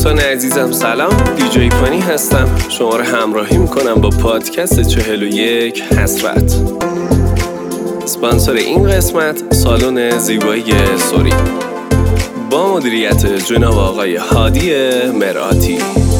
دوستان عزیزم سلام، دیجی پانی هستم. شما رو همراهی میکنم با پادکست 41 حسرت. اسپانسر این قسمت سالن زیبایی سوری با مدیریت جناب آقای هادی مراتی.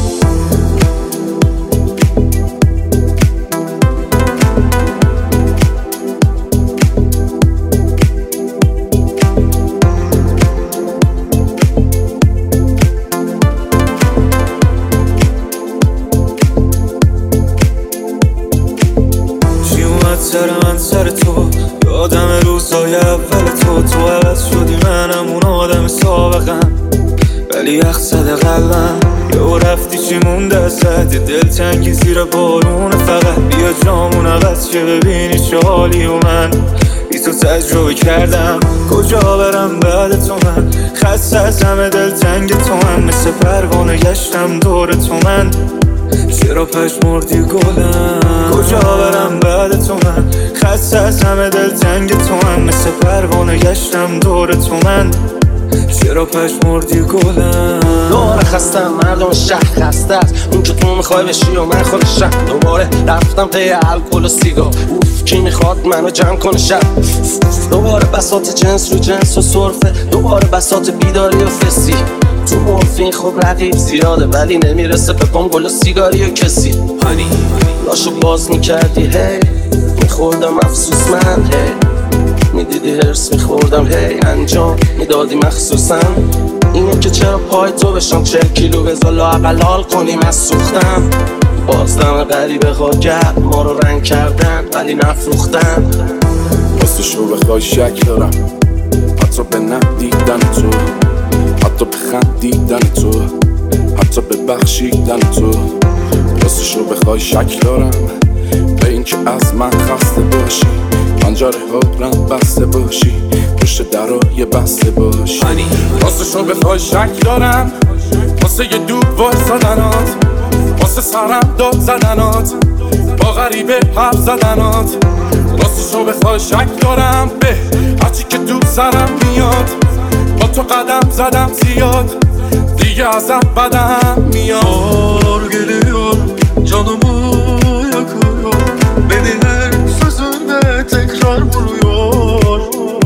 سر تو یادم روزای اول تو عوض شدی، منم اون آدم سابقم ولی یخ زده قلبم. یهو رفتی چی مونده ازت، دلتنگی زیر بارون فقط. بیا جامون عوض شه ببینی چه حالی و من بی تو تجربه کردم. کجا برم بعد تو، من خسته از همه دلتنگ تو هم. مثل پروانه گشتم دور تو من، چرا پشمردی گلم. کجا برم بعد تو، من خسته از همه دلتنگ تو هم. مثل پروانه گشتم دور تو من، چرا پشمردی گلم. دوباره خستم، مردم شهر خسته است. اون که تو میخوای بشی و من خودشم. دوباره رفتم پی الکل و سیگار. اوف کی میخواد منو جمع کنه شب. دوباره بساط جنس رو جنس و سرفه. دوباره بساط بیداری و فسی. تو مورفین خب رقیب زیاده ولی نمیرسه به پام گل و سیگاری و کسی. لاشو باز میکردی هی میخوردم افسوس من، هی میدیدی هرس میخوردم، هی انجام میدادی مخصوصا. اینه که چرا پای تو بشم 40 کیلو بذار لااقل حال کنیم از سوختم. بازدم غریبه ها گرد ما رو رنگ کردن ولی نفروختن. واسه شو بخوای شک دارم، حتی به ندیدن تو، حتی به خندیدن تو، حتی به بخشیدن تو. واسه شو بخوای شک دارم به این که از من خسته باشی، پنجره ها رم بسته باشی، پشت درای بسته باشی. واسه شو بخوای شک دارم واسه یه دوبار زدنات، واسه سرم داد زدنات، با غریبه حرف زدنات. واسه شو بخوای شک دارم به هرچی که تو سرم میاد، با تو قدم زدم زیاد دیگه ازم بدم میاد. Zor geliyor canımı yakıyor, beni her sözünde tekrar vuruyor.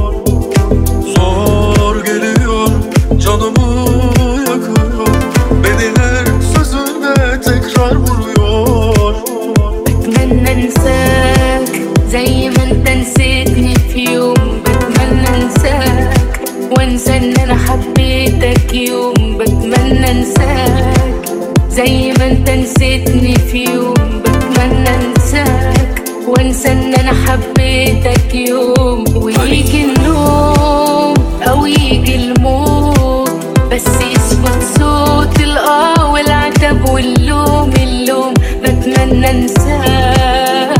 Zor geliyor canımı yakıyor, beni her sözünde tekrar vuruyor. بتمنى انساك زي ما انت نسيتني في يوم. بتمنى انساك وانسى ان انا حبيتك يوم. بتمنى انساك زي ما انت نسيتني في يوم. بتمنى انساك وانسى ان انا حبيتك يوم. ويجي النوم او يجي الموت بس يسكت صوت الاه والعتب واللوم اللوم. بتمنى انساك،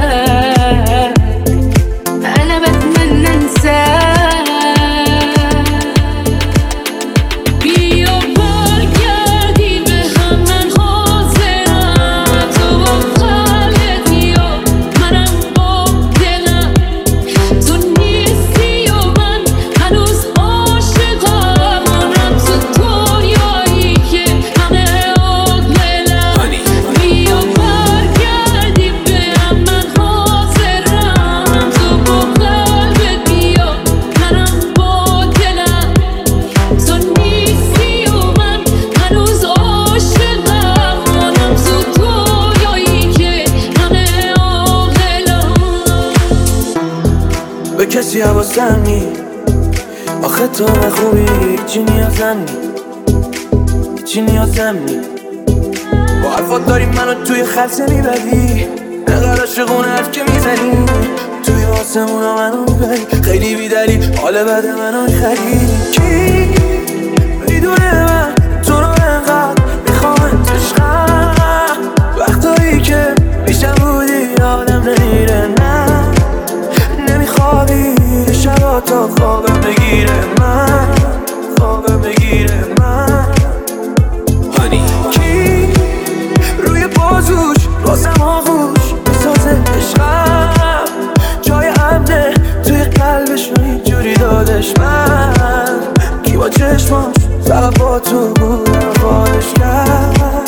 انا بتمنى انساك. به کسی حواسم نی، آخه تو خوبی چی نیازم نی، چی نیازم نی. با حرفات داری منو توی خلصه میبری، انقدر عاشقونه حرف که میزنی، توی آسمونا منو میبری. خیلی بیدلی حال بد منو خریدی. کی میدونه من تو رو انقدر میخوام عشقم، وقتایی که پیشم بودی آدم نمیره. نه نمیخوابی شبا تا خوابم بگیره من، خوابم بگیره من. کی روی بازوش بازم آغوش بسازه عشقم، جای امنه توی قلبش رو اینجوری دادش من. کی با چه فقط با تو بودم خواهش کرد.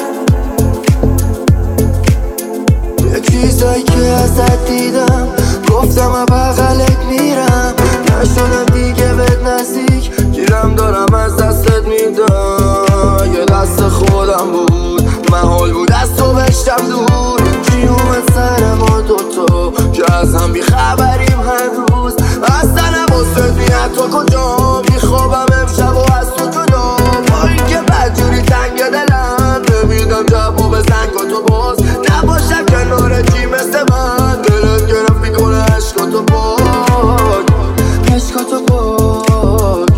یه چیزایی که ازت دیدم گفتم بغلت میرم، نشدم دیگه بهت نزدیک، گیرم دارم از دستت میدم. یه دست خودم بود، محال بود از تو بشتم دور. چی اومد سر ما دوتا که از هم بیخبریم هر روز. اصلا نباست میاد تو کجا، میخوابم امشب و از تو جدا. با این که بدجوری تنگ دلم نمیدم جواب زنگاتو باز. نباشم کنار چی مثل من، دلت گرفت میکنه عشقاتو پاک، عشقاتو پاک.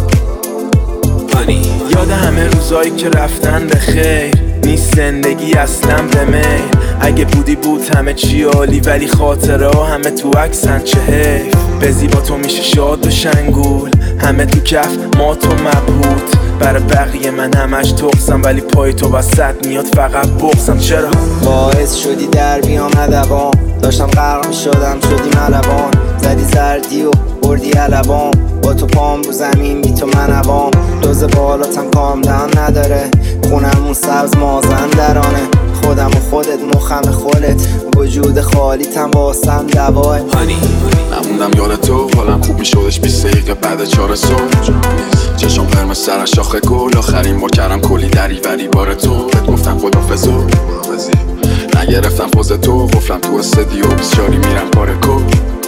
یاد همه روزایی که رفتن به خیر، نیست زندگی اصلا به میل. اگه بودی بود همه چی عالی، ولی خاطره ها همه تو عکسن، چه حیف. بزی با تو میشه شاد و شنگول، همه تو کف ما تو مبهوت. برای بقیه من همش تقصم، ولی پای تو وسط میاد فقط بغضم. چرا باعث شدی در بیام ادبام، داشتم غرق میشدم شدی ملوان. زدی زردی و بردی علوام، با تو پام رو زمین بی تو منوام. دوز بالاتم کامدن نداره، خونمون سبز مازندرانه. خودم و خودت مخم خودت، وجود خالیتم واسم دواه. نموندم یاد تو، حالم خوب میشدش 20 دقیقه بعد 4 صبح. چشم قرمز سر شاخه گل، آخرین بار کردم کلی دریوری بار تو. بهت گفتم خدافظ و نگرفتم پوز تو، قفلم تو استدیو 24 میرم پارکو.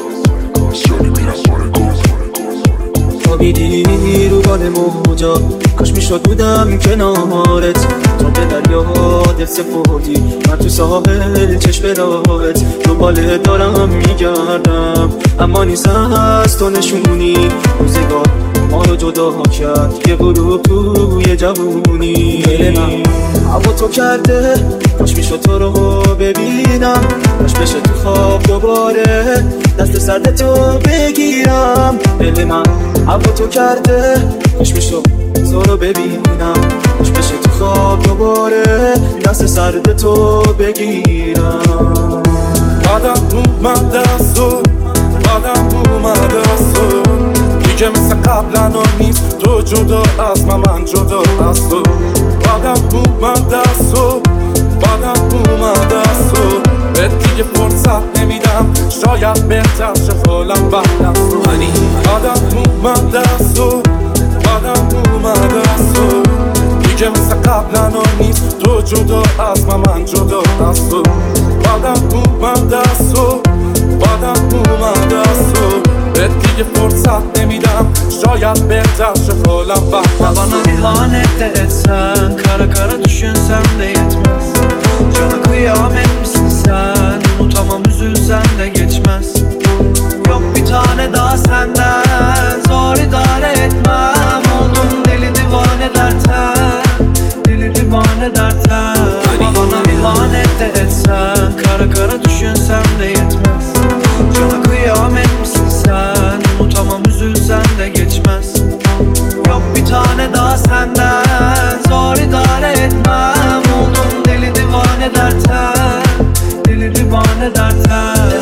خوابیدی رو بال موجا، کاش میشد بودم کنارت. تو به دریا دل سپردی، من تو ساحل چشم راحت. دنباله دارم میگردم، اما نیست از تو نشونی. روزگار ما رو جدا کرد، یه غروب توی جوونی. دل من هوا تو کرده، کاش میشد تو رو ببینم. کاش بشه تو خواب دوباره دست سرد تو بگیرم. دل من هوا تو کرده، کاش میشد تو رو ببینم. کاش بشه تو خواب دوباره دست سرد تو بگیرم. آدم اومده از تو، آدم اومده از تو، دیگه مثل قبلا نیست. تو جدا از من جدا از تو. آدم اومده از تو، آدم اومده از تو، بهت دیگه فرصت نمیدم، شاید بهتر شه حالم بعد از تو. آدم اومده از تو، آدم اومده از تو، دیگه مثل قبلا نیست. تو جدا از من جدا از تو. آدم اومده از تو، آدم اومده از تو، بهت دیگه فرصت نمیدم، şayet benzer şöyle bak. Bana ihanet de etsen, kara kara düşünsen de yetmez. Cana kıyamet misin sen, unutamam üzülsen de geçmez. Yok bir tane daha senden, zor idare etmem. Oldum deli divane derten, deli divane derten. Bana ihanet de etsen, kara kara düşünsen de yetmez. Cana kıyamet misin sen, unutamam üzülsen de geçmez. Yok bir tane daha senden, zor idare etmem. Oldum deli divane derten, deli divane derten.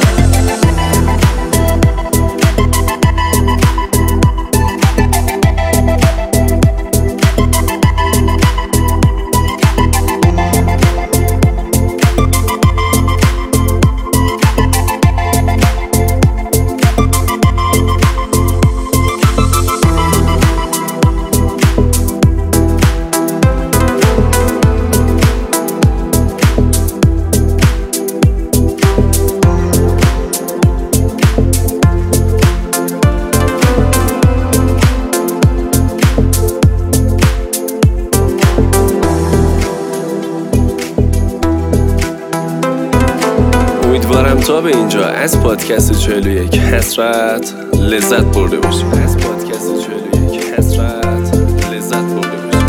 امیدوارم تا به اینجا از پادکست 41 حسرت لذت برده باشیم. از پادکست 41 حسرت لذت برده باشیم.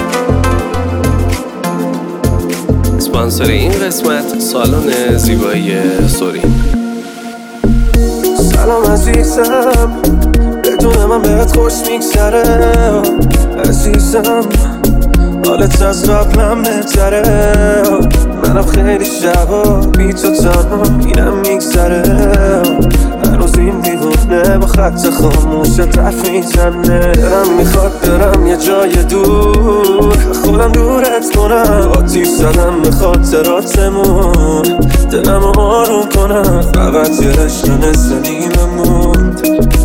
اسپانسر این قسمت سالن زیبایی سورین. سلام عزیزم، بدون من بهت خوش میگذره. عزیزم حالت از قبلم بهتره. منم خیلی شبا بی تو تنها اینم میگذره. هنوز این دیوونه میکنه با خط خاموش تف میزنه. دلم میخواد برم یه جای دور، خودم دورت کنم. آتیش زدم به خاطراتمون، دلم آروم کنم. فقط یه رشته نصف نیمه موند.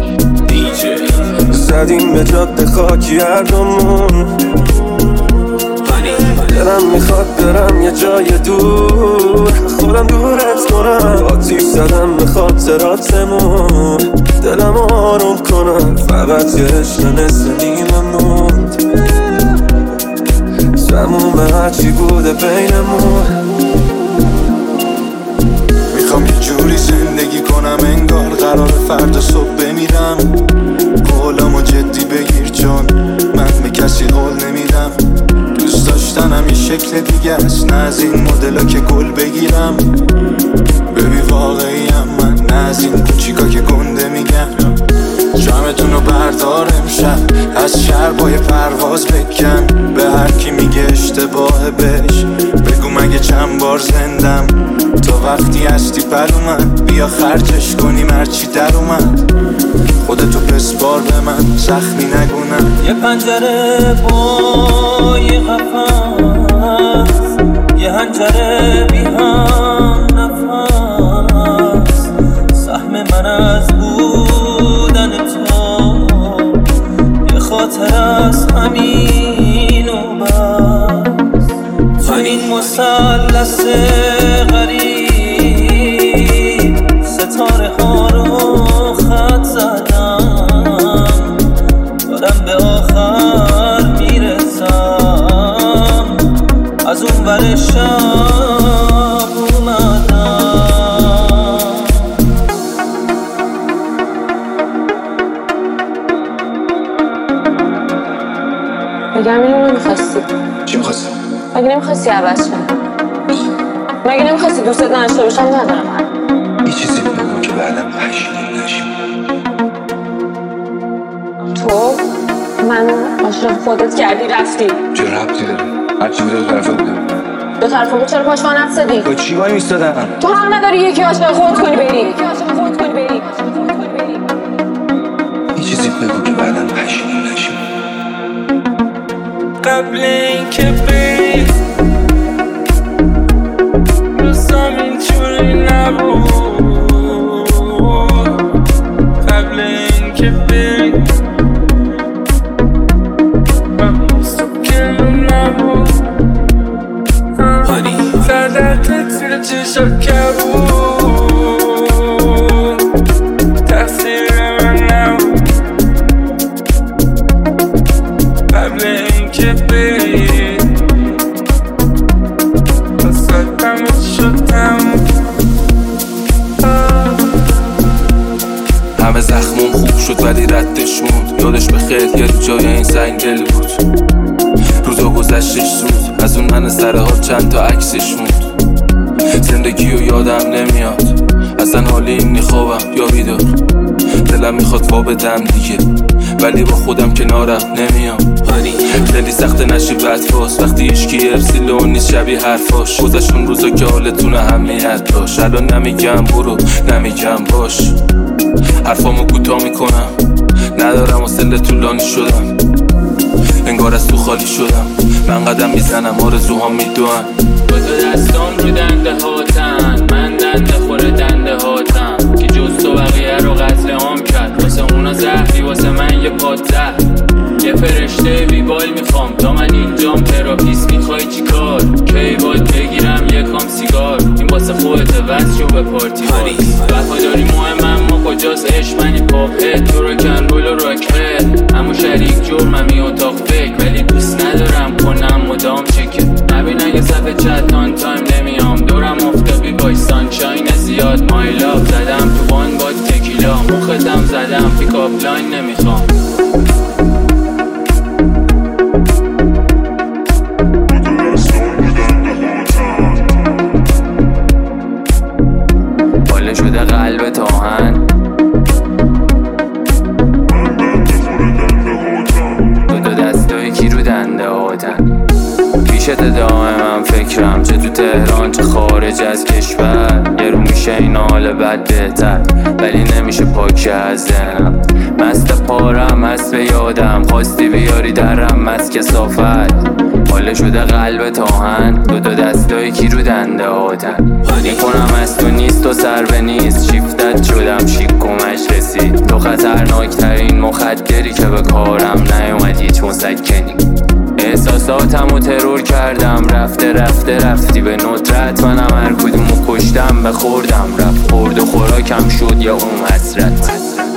زدیم به جاده خاکی هر دومون. دلم میخواد برم یه جای دور، خودم دورت کنم. آتیش زدم به خاطراتمون، دلم آروم کنم. فقط یه رشته نصف نیمه موند. تموم هرچی بوده بینمون. میخوام یه جوری زندگی کنم انگار قرار فردا صبح بمیرم. قولمو جدی بگیر چون من به کسی قول نمیدم. دوست داشتنم یه شکل دیگه است، نه از این مدلا که گل بگیرم. ببین واقعیم من، نه از این کوچیکا که گنده میگم. جمعتونو بردار امشب، از شربای پرواز بکن. به هر کی میگه اشتباهه بهش بگو مگه چند بار زندم. تا وقتی هستی پر اومد، بیا خرجش کنیم هرچی در اومد. خودتو بسپار به من، زخمی نگونم. یه پنجره با یه قفص، یه هنجره بی هم نفس. سهم من از بودن تو یه خاطر از همین و بس. تو این مثلث غریب ستاره ها رو خط زدم. دارم به آخر میرسم، از اون ور شب اومدم. بگم اینو نمیخواستی؟ چی میخواستی؟ مگه نمیخواستی عوض شم؟ مگه نمیخواستی دوست نداشته باشم؟ ندارم. یه چیزی بگو که بعدم پشیمون نشیم. تو من عاشق خودت کردی رفتی. چه ربطی داره؟ هرچی بوده دو طرفه بوده. دو طرفه بود، چرا پاش وانت زدی؟ با چی وای میستادم؟ تو هم نداری یکی عاشق خودت کنی بری. یه چیزی بگو که بعدم پشیمون نشیم. قبل اینکه بری روزام اینجوری نبود. قبل اینکه بری مستقیم نبود. صدقت زیر چشم کبود، تقصیر من نبود. قبل اینکه بری واسطمت شدم. همه زخمون خوب شد ولی ردش موند. یادش بخیر یه رو جای این سنگ دل بود. روزا گذشتش زود، از اون من سرها چند تا عکسش موند. زندگیو یادم نمیاد، اصلا حالی این خوابم یا بیدار. دلم میخواد وا بدم دیگه، ولی با خودم کنارم نمیام. خیلی سخت نشی بدفاز وقتی اشکی ارسی لون نیست شبیه حرفاش. گذشتون روزا که حالتون اهمیت داشت. الان نمیگم برو، نمیگم باش. حرفامو کوتاه میکنم، ندارم حوصله طولانی شدم. انگار از تو خالی شدم، من قدم میزنم آرزوهام میدوئن. با تو دستام رو دنده هاتن، من دنده خوره دنده هاتم. که جز تو بقیه رو قتل عام کرد. واسه اونا زهری واسه من یه پاد زهر. یه فرشته بیبال میخوام تا من اینجام. تراپیست میخوای چی کار؟ کی باید بگیرم یکم سیگار؟ این واسه خودت وز شو به پارتی بار. وفاداری مهمم ما کجاست عشق منی پاپت. تو رکن رول و راکت همون شریک جرممی اتاق فکر. ولی دوست ندارم کنم مدام چکت. نبین اگه صفحه چت آن تایم نمیام. دورم افتابی بای سانشاین زیاد. مای لاف زدم تو بان با تکیلا. مختم زدم پیکاپ لاین نمیخوام. باله شده قلب تاهن. دو دستای کی رو دنده هاتن. پیش میشه دائما فکرم، چه تو تهران چه خارج از کشور. یه رو میشه این حال بد بهتر، ولی نمیشه پاک از ذهنم. مست پارم هست به یادم، خواستی بیاری درم مست کثافت. حاله شده قلب تاهن، دو دستای کی رو دنده هاتن. میکنم از تو نیست و سر به نیست، شیفتت شدم شیک و مجلسی. تو خطرناکترین مخدری که به کارم نیومد هیچ مسکنی. احساساتمو ترور کردم، رفتی به ندرت. منم هر کدومو کشتم بخوردم، رفت خورد و خوراکم شد یا اون حسرت.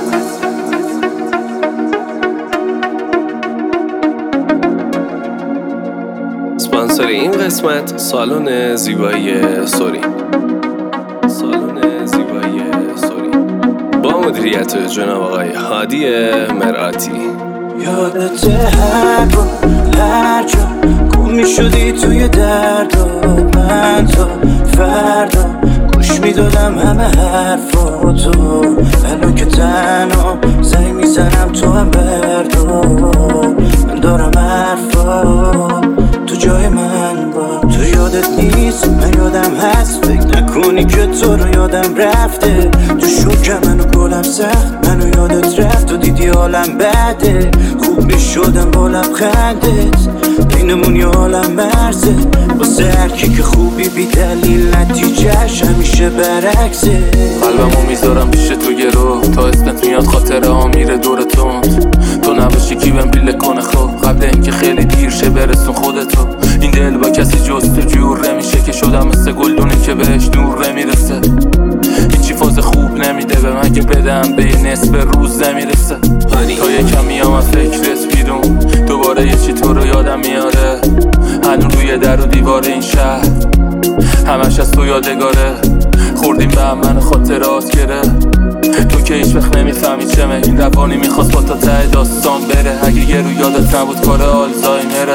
اسپانسر این قسمت سالن زیبایی سوری. با مدیریت جناب آقای هادی مرآتی. یادت هر جا گم میشدی توی درد و من تا فردا گوش میدادم همه حرفاتو. الان که تنها زنگ میزنم تو هم بردا، من دارم حرفا تو جای من با تو. یادت نیست من یادم هست، فکر نکنی که تو رو یادم رفته. تو شوکم منو گلم سخت، منو یادت رفت و دیدی حالم بده. خوب میشدم با لبخندت، بینمون یه عالم مرزه. واسه هرکی که خوبی بی دلیل نتیجهش همیشه برعکسه. قلبمو میذارم پیش تو گرو، تا اسمت میاد خاطره ها میره دورتون. تو نباشی کی بهم پیله کنه خوب، قبل اینکه خیلی دیر شه برسون خودتو. این دل با کسی جز تو جور نمیشه، که شدم مثل گلدونی که بهش نور نمیرسه. هیچی فاز خوب نمیده به من که بدم به یه نصف روز نمیرسه. تا یکم میام از فکرت بیرون، دوباره یه چی تو رو یادم میاره. هنوز روی در و دیوار این شهر همش از تو یادگاره. خوردیم به هم من خاطرات گره، تو که هیچ وقت نمیفهمی چمه. این روانی میخواست با تا ته داستان بره، اگه یه رو یادت نبود کار آلزایمره.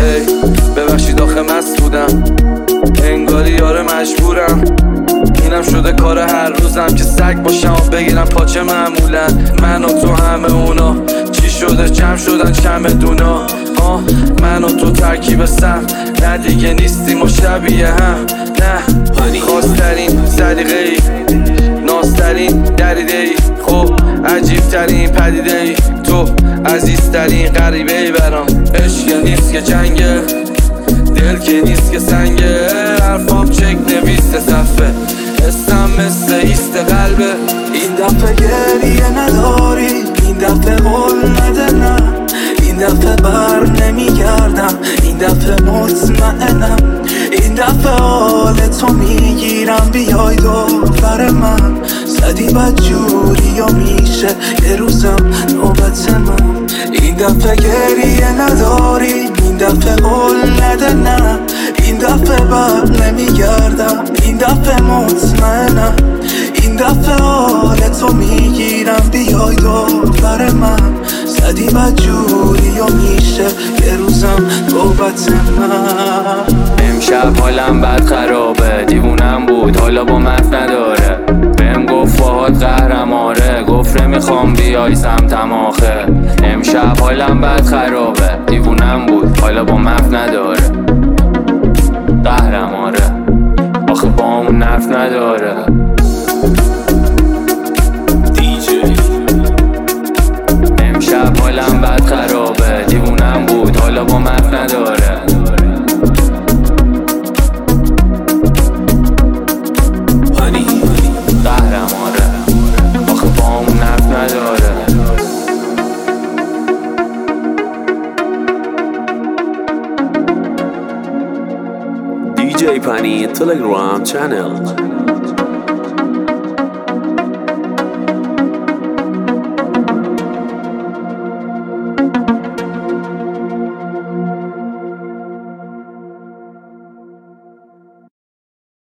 ببخشید آخه مست بودم، انگاری یاره مجبورم. اینم شده کار هر روزم که سگ باشم و بگیرم پاچه معمولا. من و تو همه اونا چی شده جمع شدن چمدونا. من و تو ترکیب سم، نه دیگه نیستیم و شبیه هم. نه خواسترین سلیقه ای، نازترین دریده ای، خب عجیبترین پدیده ای. تو عزیزترین غریبه ای برام. عشق نیست که جنگه، دل که نیست که سنگه. حرفام چک نویسته صفه، اسم مثل ایست قلبه. این دفعه گریه نداری، این دفعه قول نده نه. این دفعه بر نمیگردم، این دفعه مطمئنم. این دفعه حال تو میگیرم، بیای دوباره من. زدی بد جوری و میشه یه روزم نوبت من. این دفعه گریه نداری، این دفعه قول نده نه. این دفعه بر نمیگردم، این دفعه مطمئنم. این دفعه حال تو میگیرم، بیای دوباره من. زدی بد جوری و میشه یه روزم نوبت من. امشب حالم بد خرابه، دیوونم بود حالا با مف نداره. بهم گفت فاهات قهرم آره، گفت میخوام بیای سمتم آخه. امشب حالم بد خرابه، دیوونم بود حالا با مف نداره. قهرم آره، آخه با همون نف نداره. امشب حالم بد خرابه، دیوونم بود حالا با مف نداره. قهرم آره، آخه با همون نف نداره. DJ Pani Telegram channel.